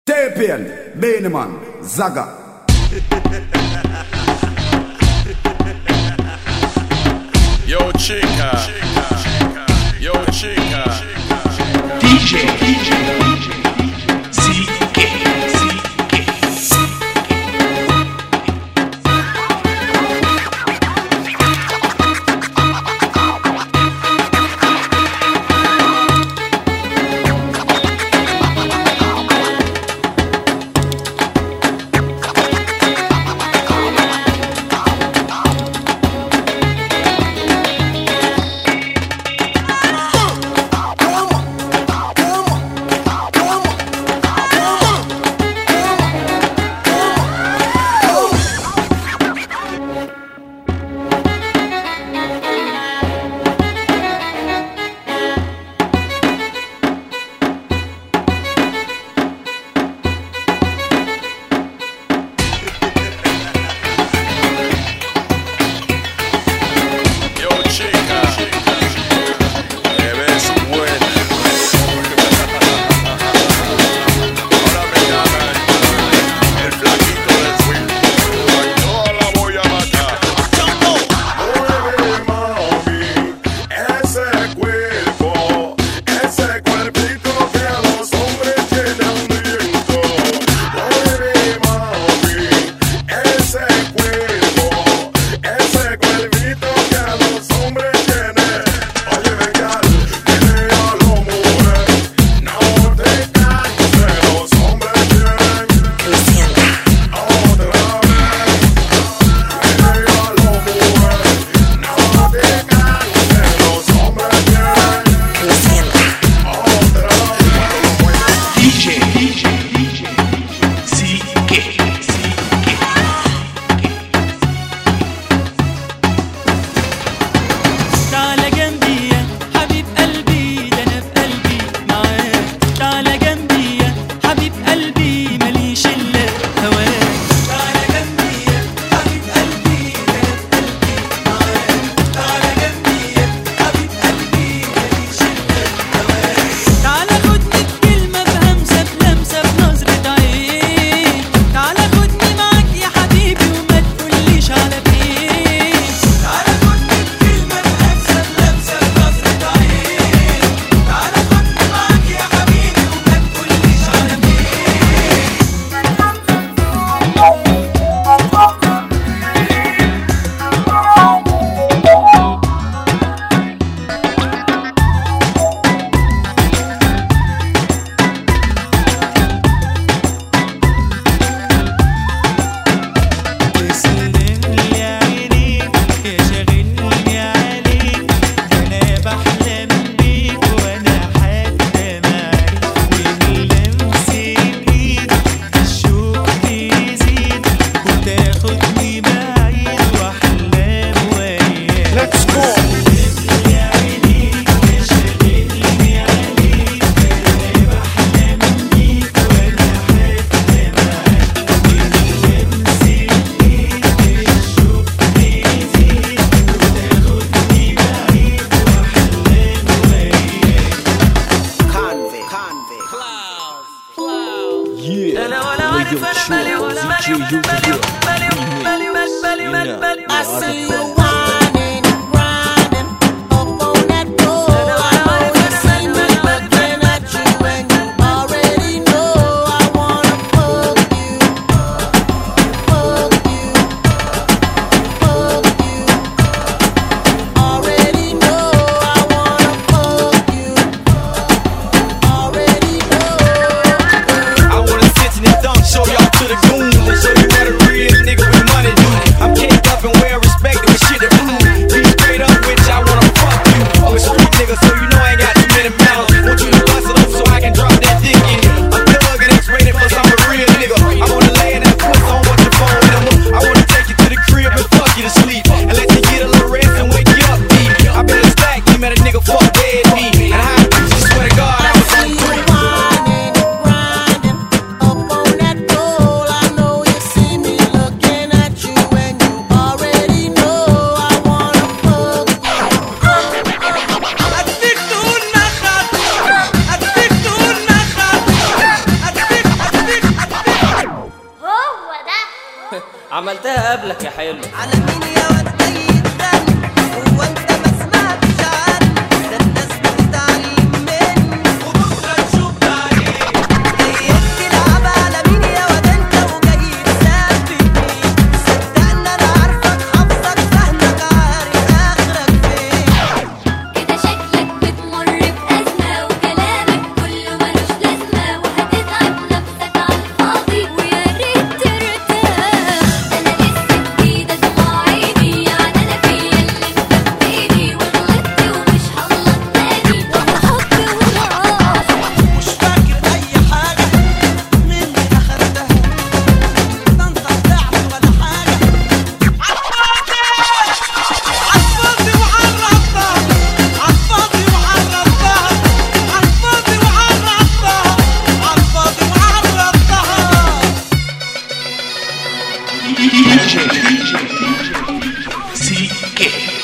Tapian, Beneman, Zaga. Yo chica, yo chica, DJ, show y'all to the goon. Show you what a real nigga with money do. I'm caked up and well respected with shit عملتها قبلك يا حلو. على مين يا واد جاي تدلي؟ هو انت ما سمعتش عني؟ ده الناس بتتعلم مني وبكره تشوف تعليم. جاي تلعب على مين يا واد انت وجاي تثبتني؟ صدقني انا عارفك حافظك فاهمك عارف اخرك فين. كده شكلك بتمر بأزمة وكلامك كله ملوش لازمة وهتتعب نفسك عالفاضي ويا ريت ترتاح. أنا لسه جديدة دموع عيني يعني أنا فيا اللي مكفيني وغلطت ومش هغلط تاني وأنا حب وراح. مش فاكر اي حاجه من اللي اخدتها، ده انت طلعت ولا حاجه. عالفاضي وعالرفة، عالفاضي وعالرفة، عالفاضي وعالرفة، عالفاضي وعالرفة. DJ CK.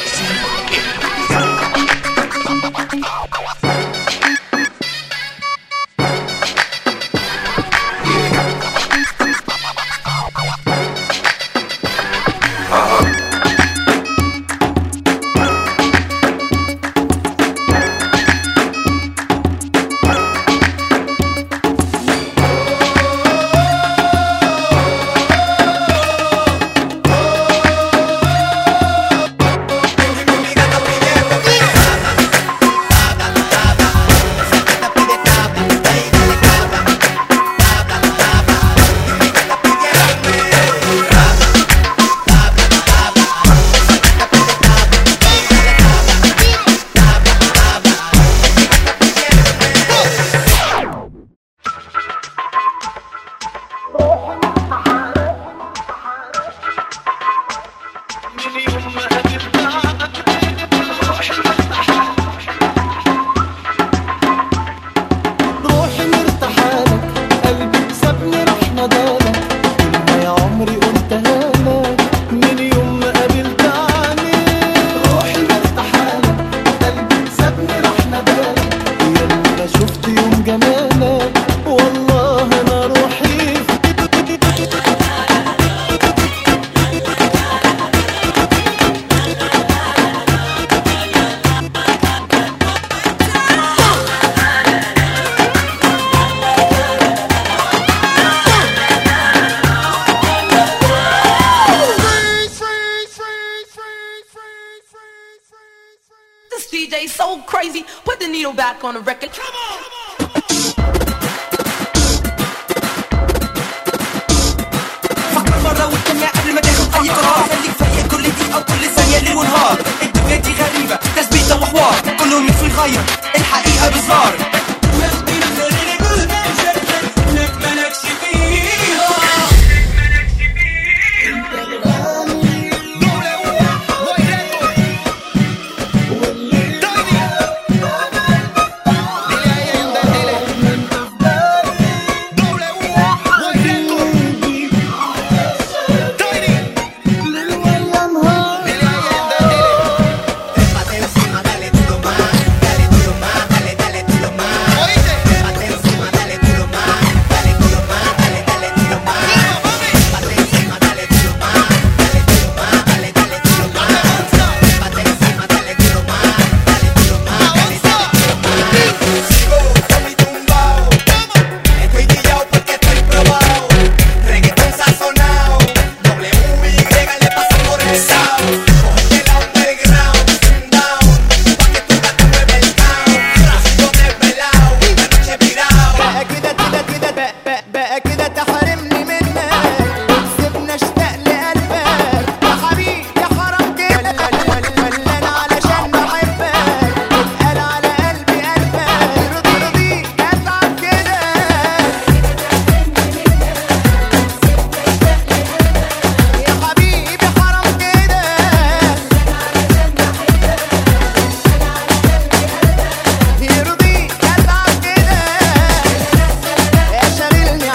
روحي مرتاحالك، قلبي سابني راح ندالك، كلمة يا عمري قلتها لك من يوم ما قابلت عينيك. روحي مرتاحالك، قلبي سابني راح ندالك، يا ما شفت يوم جمالك والله انا روحي This DJ so crazy. Put the needle back on the record. Come on. فكر مرة والتانية قبل ما تاخد أي قرار. خليك فايق كل دقيقة وكل ثانية ليل ونهار. الدنيا دي غريبة تثبيتة وحوار، كله نفسه يغير الحقيقة بظهار. مالكش فيها شاغلني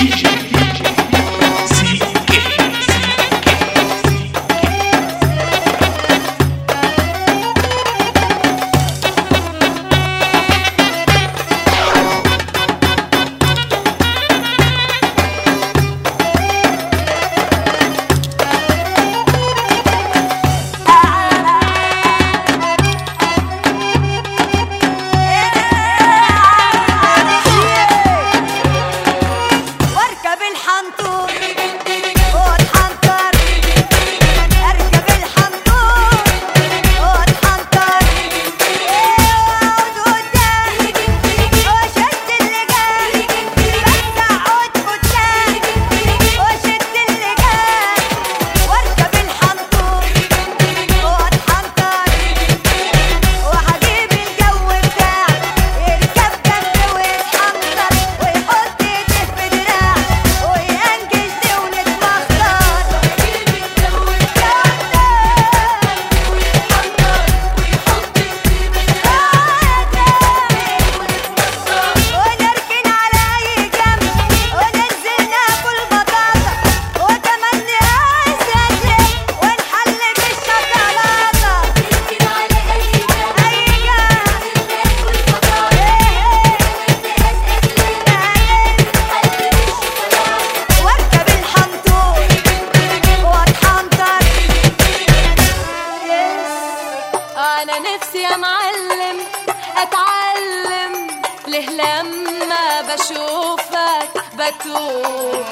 بتوه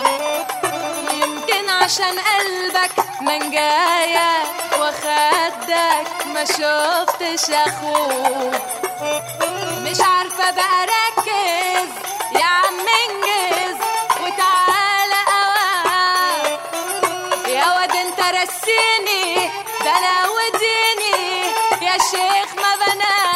يمكن عشان قلبك منجاية وخدك ما شفتش اخوك. مش عارفة بقى ركز يا عم انجز وتعالى اوام يا واد انت رسيني ده انا وديني يا شيخ ما بنام.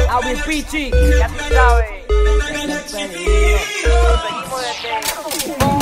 Ya tú sabes. Seguimos de